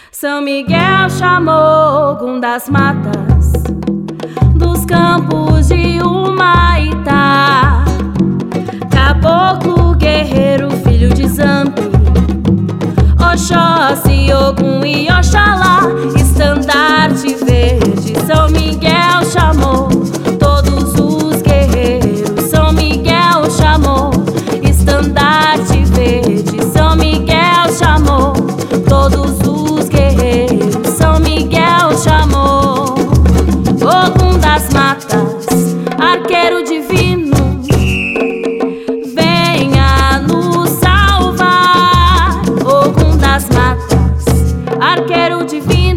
São Miguel chamou Ogum das matas, dos campos de Humaitá, caboclo guerreiro, filho de Zambi, Oxóssi, Ogum e Oxalá, estandarte verde. São Miguel chamou todos os guerreiros. São Miguel chamou estandarte verde. São Miguel chamou todos os guerreiros. São Miguel chamou Ogum das matas, arqueiro divino, venha nos salvar. Ogum das matas, arqueiro divino,